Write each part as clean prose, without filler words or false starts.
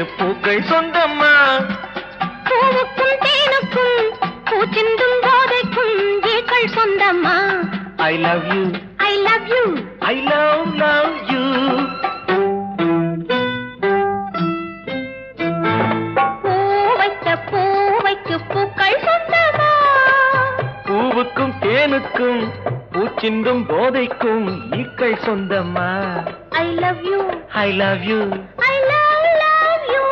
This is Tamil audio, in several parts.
தேனு பூக்கள் சொந்தம்மா. பூவுக்கும் தேனுக்கும் பூச்சிந்தும் போதைக்கும் ஏக்கள் சொந்தம்மா. I love you, I love you, I love you. பூவைக்கு பூக்கள் சொந்தமா. பூவுக்கும் தேனுக்கும் பூச்சிந்தும் போதைக்கும் ஈக்கள் சொந்தம்மா. I love you, I love you, I love you.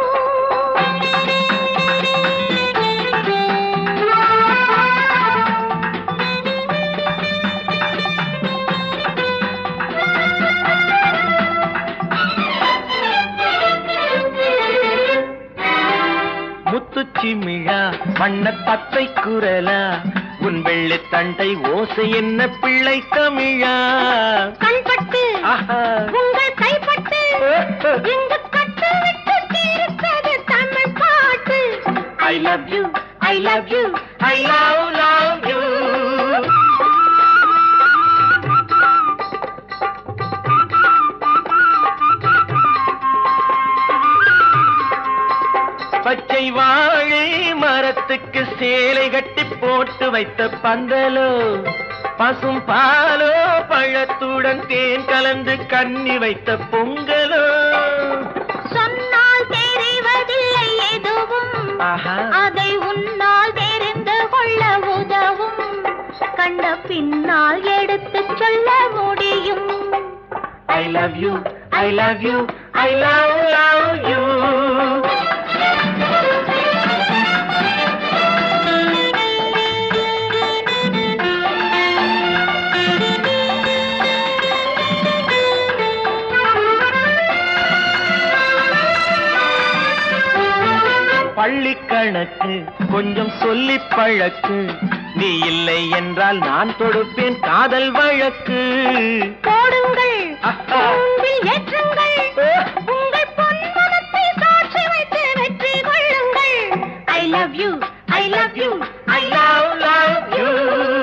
முத்துச்சிமிழா வண்ண பத்தை குரலா உன் வெள்ளை தண்டை ஓசை என்ன பிள்ளை தமிழா. கண்பட்டு உங்கள் கைப்பட்டு எங்கு கட்டு விட்டு தீர்த்தது தமிழ் பாட்டு. I love you, I love you, I love you. பச்சை வாழை மரத்துக்கு சேலை கட்டி போட்டு வைத்த பந்தலோ பசும் பாலோ பழத்துடன் தேன் கலந்து கண்ணி வைத்த பொங்கலோ. சொன்னால் தெரிவதில்லை எதுவும் அதை உன்னால் தெரிந்து கொள்ள உதவும். கண்ட பின்னால் எடுத்து சொல்ல முடியும். I love you, I love you, I love you. பள்ளி கணக்கு கொஞ்சம் சொல்லி பழக்கு. நீ இல்லை என்றால் நான் தொடுப்பேன் காதல் வழக்கு. போடுங்கள் ஏற்றுங்கள் உங்கள் பொன்மனத்தை சாட்சி வைத்து வெற்றி கொள்ளுங்கள். I love you, I love you, I love you.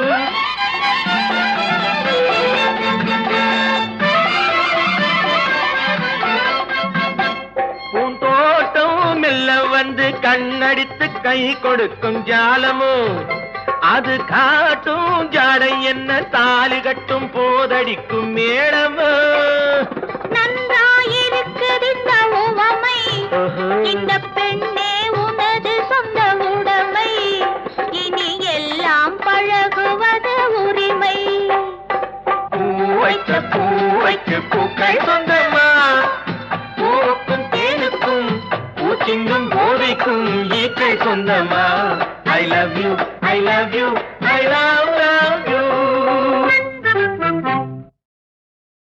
பூந்தோட்டம் மெல்ல வந்து கண்ணடித்து கை கொடுக்கும் ஜாலமோ அது காட்டும் ஜாடை என்ன தாலி கட்டும் போதடிக்கும் மேடமோ. நன்றாயிருக்குது இந்த உவமை. இந்த பெண்ணே உனது சொந்த உடைமை. இனி எல்லாம் பழகுவது உரிமை. பூவைக்கு பூக்கள் சொந்தமா. பூவுக்கும் தேனுக்கும் பூச்சிங்கும் போதைக்கும் ஈக்கள் சொந்தமா. I love you, I love you, I love you.